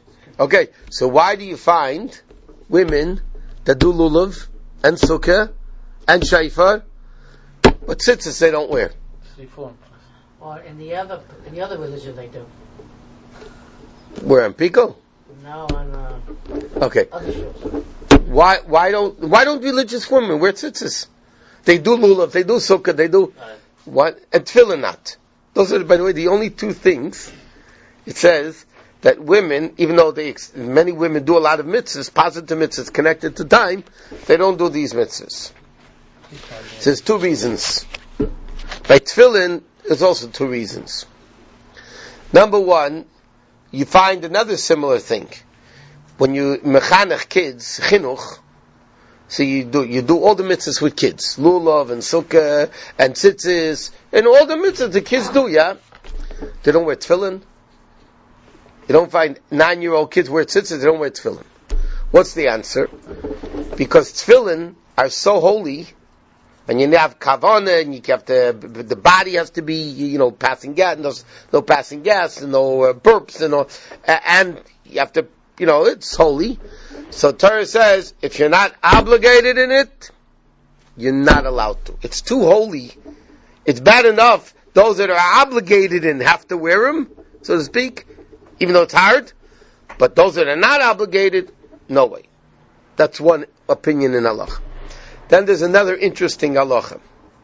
women that do lulav and sukkah and shayfar, but tzitzis they don't wear? Or in the other religion they do. Where, in Pico? No, on okay. other shows. Why don't religious women wear tzitzis? They do lulav, they do sukkah, they do what? And tefillin not. Those are, by the way, the only two things. It says that women, even though many women do a lot of mitzvahs, positive mitzvahs connected to time, they don't do these mitzvahs. It says two reasons. By tefillin, there's also two reasons. Number one, you find another similar thing. When you mechanech kids, chinuch, so you do all the mitzvahs with kids, lulav and sukkah and tzitzis, and all the mitzvahs the kids do, yeah? They don't wear tefillin. You don't find 9-year-old kids wear tzitzis, they don't wear tefillin. What's the answer? Because tefillin are so holy, and you have kavanah, and you have the body has to be, passing gas, no passing gas, and no burps, and you have to, it's holy. So Torah says, if you're not obligated in it, you're not allowed to. It's too holy. It's bad enough those that are obligated in have to wear them, so to speak, even though it's hard. But those that are not obligated, no way. That's one opinion in Allah. Then there's another interesting halacha.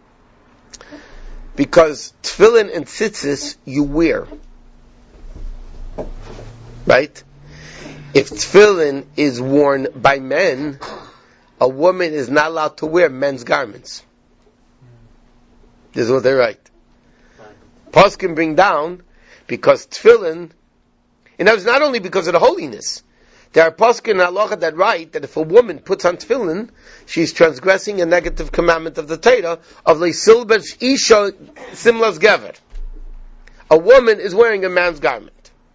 Because tefillin and tzitzis you wear. Right? if tefillin is worn by men, a woman is not allowed to wear men's garments. This is what they write. Poskim bring down, because tefillin, and that was not only because of the holiness. There are poskim in halacha that write that if a woman puts on tefillin, she's transgressing a negative commandment of the Torah of leisilbesh isha simlas gever. A woman is wearing a man's garment.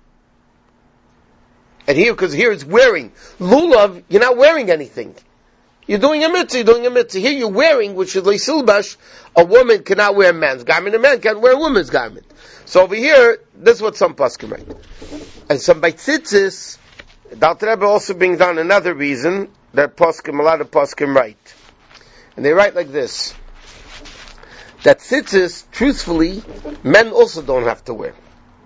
And here, because here it's wearing. Lulav, you're not wearing anything. You're doing a mitzvah, Here you're wearing, which is leisilbesh, a woman cannot wear a man's garment, a man can't wear a woman's garment. So over here, this is what some poskim write. And some by tzitzis, the Alter Rebbe also brings down another reason that poskim, a lot of poskim write. And they write like this. That tzitzis, truthfully, men also don't have to wear.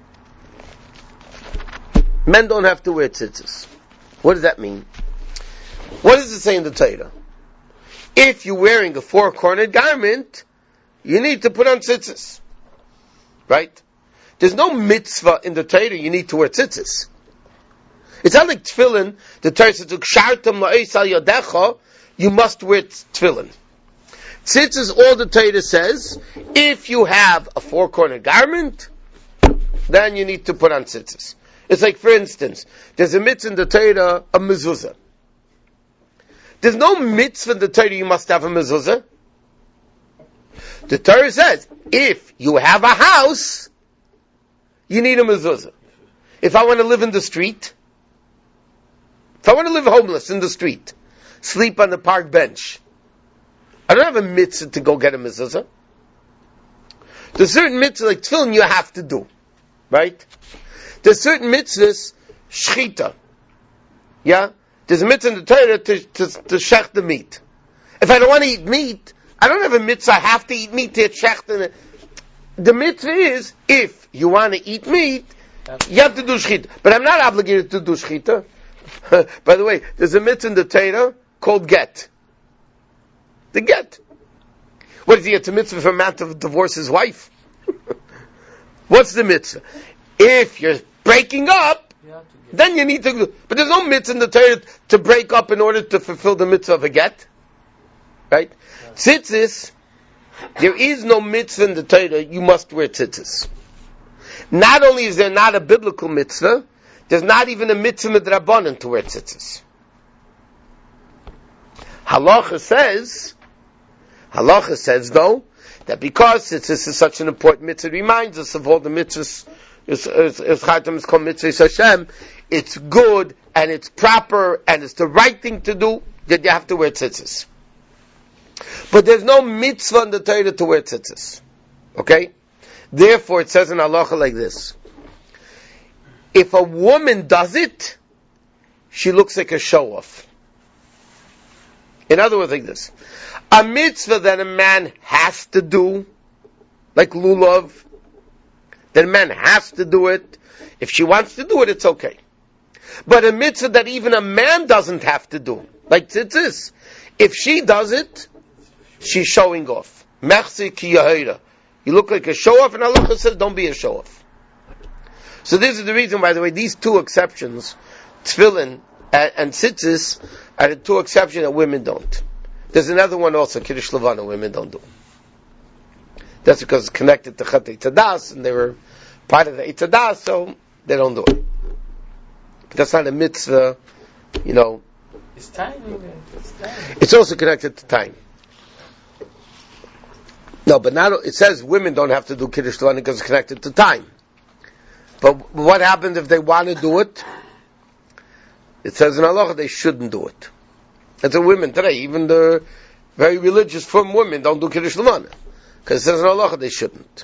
Men don't have to wear tzitzis. What does that mean? What does it say in the Torah? If you're wearing a four-cornered garment, you need to put on tzitzis. Right? There's no mitzvah in the Torah you need to wear tzitzis. It's not like tefillin, the Torah says, "Kshartam la'is al yadecha," you must wear tefillin. Tzitzis, all the Torah says, if you have a four-cornered garment, then you need to put on tzitzis. It's like, for instance, there's a mitzvah in the Torah, a mezuzah. There's no mitzvah in the Torah you must have a mezuzah. The Torah says, if you have a house, you need a mezuzah. If I want to live in the street, if I want to live homeless in the street, sleep on the park bench, I don't have a mitzvah to go get a mezuzah. There's certain mitzvahs like tefillin you have to do, right? There's certain mitzvahs, shchita. Yeah? There's a mitzvah in the Torah to shech the meat. If I don't want to eat meat, I don't have a mitzvah, I have to eat meat to shech the mitzvah is, if you want to eat meat, you have to do shchita. But I'm not obligated to do shchita. By the way, there's a mitzvah in the Torah called get. The get. What is he? It's a mitzvah for a man to divorce his wife. What's the mitzvah? If you're breaking up, then you need to do. But there's no mitzvah in the Torah to break up in order to fulfill the mitzvah of a get. Right? Tzitzis, there is no mitzvah in the Torah, you must wear tzitzis. Not only is there not a biblical mitzvah, there's not even a mitzvah midrabanan to wear tzitzis. Halacha says though, that because tzitzis is such an important mitzvah, it reminds us of all the mitzvahs, is called mitzvah Hashem, it's good, and it's proper, and it's the right thing to do, that you have to wear tzitzis. But there's no mitzvah in the Torah to wear tzitzis. Okay? Therefore, it says in halacha like this. If a woman does it, she looks like a show-off. In other words, like this. A mitzvah that a man has to do, like lulav, that a man has to do it. If she wants to do it, it's okay. But a mitzvah that even a man doesn't have to do, like tzitzis, if she does it, she's showing off. Mechzi ki yahira. You look like a show-off, and Allah says, don't be a show-off. So this is the reason, by the way, these two exceptions, tefillin and tzitzis, are the two exceptions that women don't. There's another one also, Kiddush Levana, women don't do. That's because it's connected to Chet Eitzadas, and they were part of the Eitzadas, so they don't do it. But that's not a mitzvah, It's time. It's also connected to time. No, but not, it says women don't have to do Kiddush Levana because it's connected to time. But what happens if they want to do it? It says in halacha they shouldn't do it. And so women today, even the very religious firm women, don't do Kiddush Levana. Because it says in halacha they shouldn't.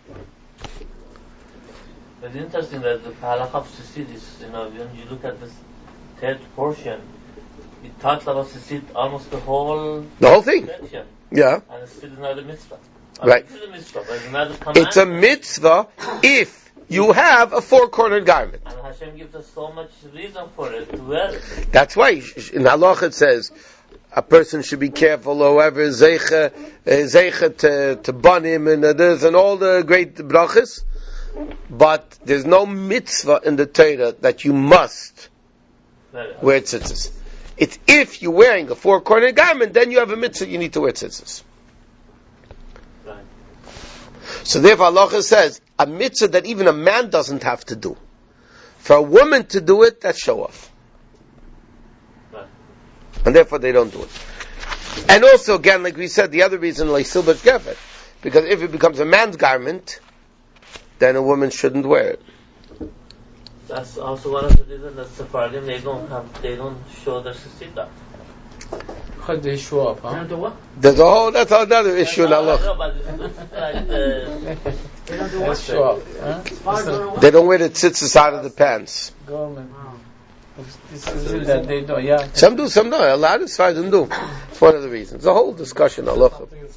It's interesting that the halacha of Sisid is, when you look at this third portion, it talks about Sisid almost the whole thing. section. Yeah. And it's still another mitzvah. Right. It's a mitzvah, but it's another command. It's a mitzvah if you have a four-cornered garment. And Hashem gives us so much reason for it to wear it. That's why in halacha it says a person should be careful, however, zeicha to banim and others and all the great brachas. But there's no mitzvah in the Torah that you must wear tzitzis. It's if you're wearing a four-cornered garment, then you have a mitzvah, you need to wear tzitzis. Right. So therefore Allah says, a mitzvah that even a man doesn't have to do. For a woman to do it, that's show off. Right. And therefore they don't do it. And also, again, like we said, the other reason, like silver gevet, because if it becomes a man's garment, then a woman shouldn't wear it. That's also one of the reasons that Sephardim, they don't show their sisita. How they show up, They huh? don't do what? That's another issue in Allah. No, but it's like They don't do They what? show up, huh? Spies don't know what? They don't wear the tzitzis out of the pants. Government. Wow. This is it that they don't, yeah. Some do, some don't. A lot of Sfardim do. It's one of the reasons. The whole discussion, Allah.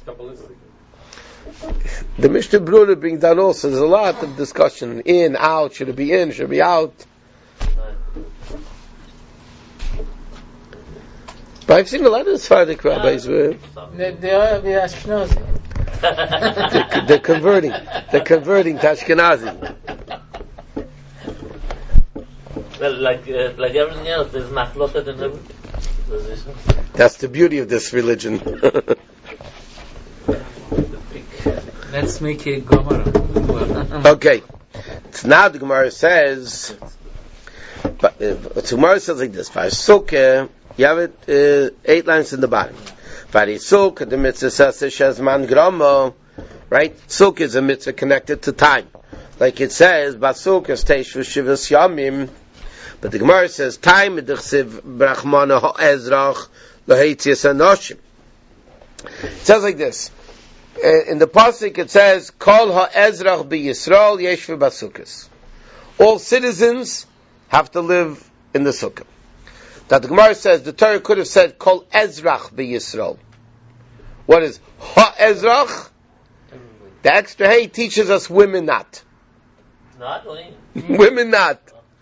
The Mishnah Brura brings down also, there's a lot of discussion. In, out, should it be in, should it be out? But I've seen a lot of Sephardic rabbis where They are the Ashkenazi. they're converting to Ashkenazi. well, like everything else, there's machloket in every position. That's the beauty of this religion. Let's make a Gemara. Okay. So now the Gemara says, but the Gemara says like this: Sukkah, you have it 8 lines in the bottom. Sukkah, the mitzvah says Shezman Gramo, right? Sukkah is a mitzvah connected to time, like it says, Basuk is Teishu Shivas Yamim. But the Gemara says, time idchsiv brachmana ha'ezrach lahetzias anoshim. It says like this. In the pasuk it says, Kol ha'ezrach b'Yisrael yeshvu basukkos. All citizens have to live in the sukkah. That the Gemara says, the Torah could have said, Kol ezrach b'Yisrael. What is ha'ezrach? The extra hey teaches us women not. Not only. Women not.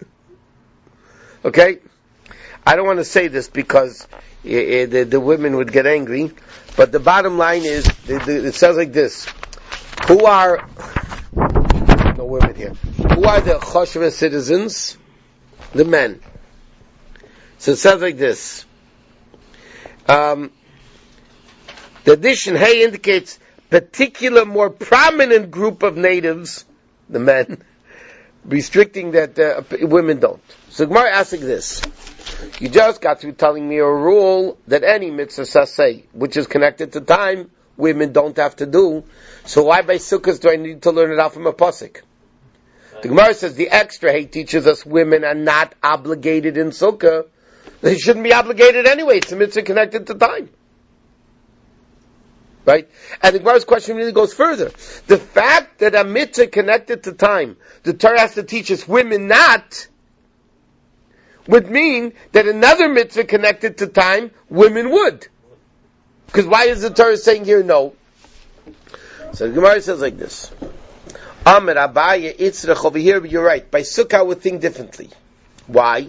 Okay? I don't want to say this because the women would get angry, but the bottom line is, it says like this. Who are, no women here, who are the Chosheva citizens? The men. So it says like this. The addition, hey, indicates particular, more prominent group of natives, the men, restricting that women don't. So Gemara asks like this. You just got through telling me a rule that any mitzvah saseh, which is connected to time, women don't have to do. So why by sukkahs do I need to learn it out from a pasuk? The Gemara says the extra hey teaches us women are not obligated in sukkah. They shouldn't be obligated anyway. It's a mitzvah connected to time. Right? And the Gemara's question really goes further. The fact that a mitzvah connected to time, the Torah has to teach us women not, would mean that another mitzvah connected to time, women would. Because why is the Torah saying here no? So the Gemara says like this. Amar Abaya Itzrach, over here you're right. By sukkah I would think differently. Why?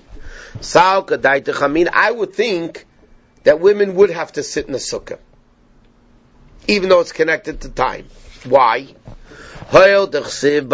I would think that women would have to sit in the sukkah, even though it's connected to time. Why? And the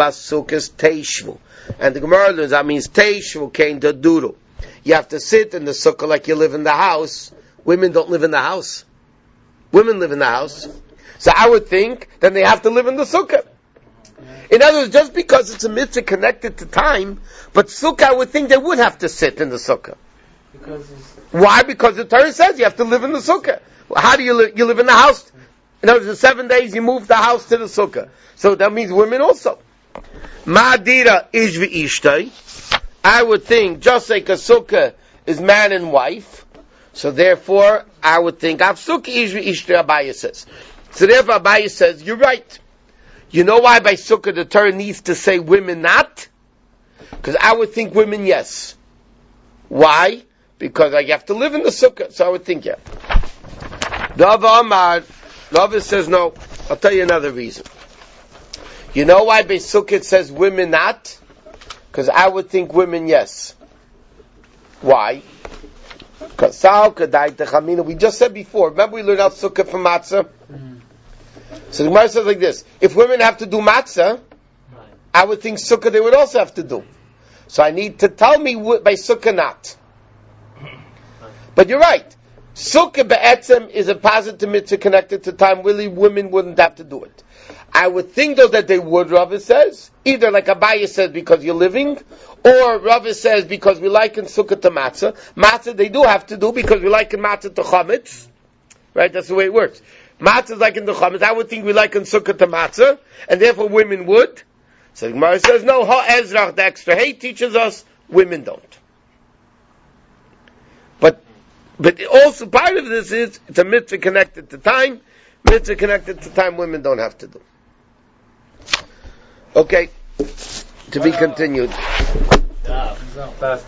Gemara learns that means teishvu came to duru. You have to sit in the sukkah like you live in the house. Women don't live in the house. Women live in the house. So I would think that they have to live in the sukkah. In other words, just because it's a mitzvah connected to time, but sukkah, I would think they would have to sit in the sukkah. Why? Because the Torah says you have to live in the sukkah. Well, how do you live? You live in the house. In other words, in 7 days you move the house to the sukkah. So that means women also. Ma'adira ishvi ishtai. I would think, just like a sukkah is man and wife, so therefore, I would think, Avsukkah ishvi ishtai, Abaya says. So therefore, Abaya says, you're right. You know why by sukkah the Torah needs to say women not? Because I would think women yes. Why? Because I have to live in the sukkah, so I would think yeah. Rava Amar, Rava says no. I'll tell you another reason. You know why by sukkah it says women not? Because I would think women yes. Why? Because we just said before. Remember we learned out sukkah from matzah. So the Gemara says like this: if women have to do matzah, I would think sukkah they would also have to do. So I need to tell me by sukkah not. But you're right. Sukkah be'etzem is a positive mitzvah connected to time. Really, women wouldn't have to do it. I would think though that they would, Rava says. Either like Abaye says because you're living, or Rava says because we liken sukkah to matzah. Matzah they do have to do because we liken matzah to chametz. Right? That's the way it works. Matzah is like in the chametz. I would think we liken sukkah to matzah, and therefore women would. So the Gemara says, no, ha'ezrach, the extra hay teaches us, women don't. But also part of this is, it's a mitzvah connected to time. Mitzvah connected to time, women don't have to do. Okay, to be continued.